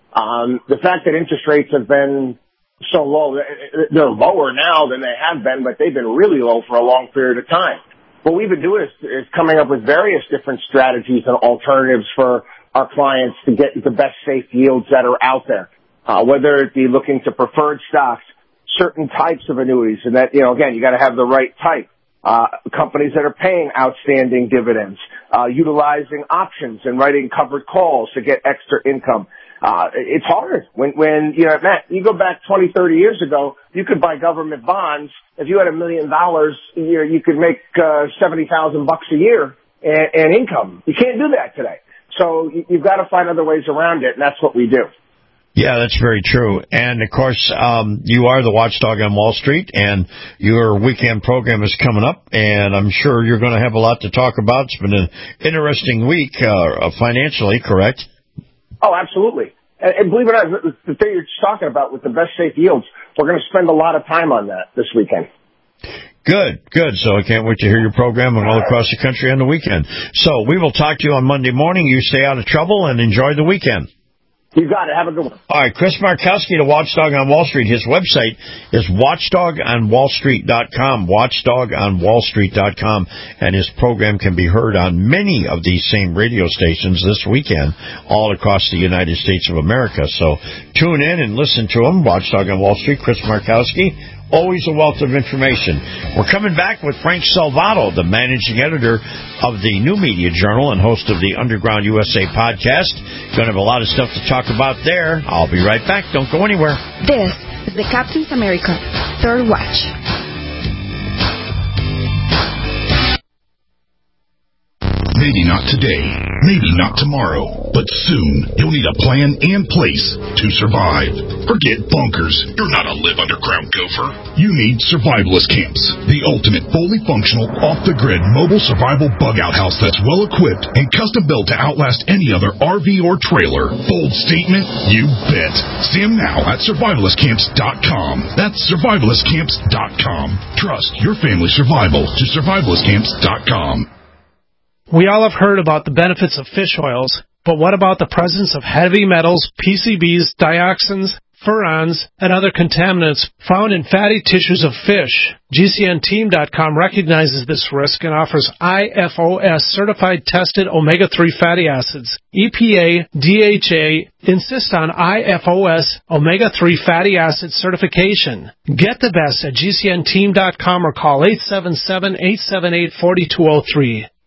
Um, the fact that interest rates have been so low, they're lower now than they have been, but they've been really low for a long period of time. What we've been doing is, is coming up with various different strategies and alternatives for our clients to get the best safe yields that are out there, uh, whether it be looking to preferred stocks, certain types of annuities, and that, you know, again, you got to have the right type. Uh, companies that are paying outstanding dividends, uh, utilizing options and writing covered calls to get extra income. Uh, it's hard when, when, you know, Matt, you go back twenty, thirty years ago, you could buy government bonds. If you had a million dollars a year, you could make, uh, seventy thousand bucks a year and, and income. You can't do that today. So you, you've got to find other ways around it, and that's what we do. Yeah, that's very true. And, of course, um, you are the Watchdog on Wall Street, and your weekend program is coming up, and I'm sure you're going to have a lot to talk about. It's been an interesting week uh, financially, correct? Oh, absolutely. And, and believe it or not, the thing you're talking about with the best safe yields, we're going to spend a lot of time on that this weekend. Good, good. So I can't wait to hear your program and all across the country on the weekend. So we will talk to you on Monday morning. You stay out of trouble and enjoy the weekend. You got it. Have a good one. All right, Chris Markowski, the Watchdog on Wall Street. His website is watchdog on wall street dot com, watchdog on wall street dot com, and his program can be heard on many of these same radio stations this weekend all across the United States of America. So tune in and listen to him, Watchdog on Wall Street, Chris Markowski. Always a wealth of information. We're coming back with Frank Salvato, the managing editor of the New Media Journal and host of the Underground U S A podcast. Going to have a lot of stuff to talk about there. I'll be right back. Don't go anywhere. This is the Captain's America Third Watch. Maybe not today, maybe not tomorrow, but soon you'll need a plan and place to survive. Forget bunkers. You're not a live underground gopher. You need survivalist camps, the ultimate fully functional, off-the-grid mobile survival bug-out house that's well-equipped and custom-built to outlast any other R V or trailer. Bold statement? You bet. See them now at survivalist camps dot com. That's survivalist camps dot com. Trust your family's survival to survivalist camps dot com. We all have heard about the benefits of fish oils, but what about the presence of heavy metals, P C Bs, dioxins, furans, and other contaminants found in fatty tissues of fish? G C N team dot com recognizes this risk and offers I F O S certified tested omega three fatty acids. E P A, D H A insist on I F O S omega three fatty acid certification. Get the best at G C N team dot com or call eight seven seven, eight seven eight, four two zero three.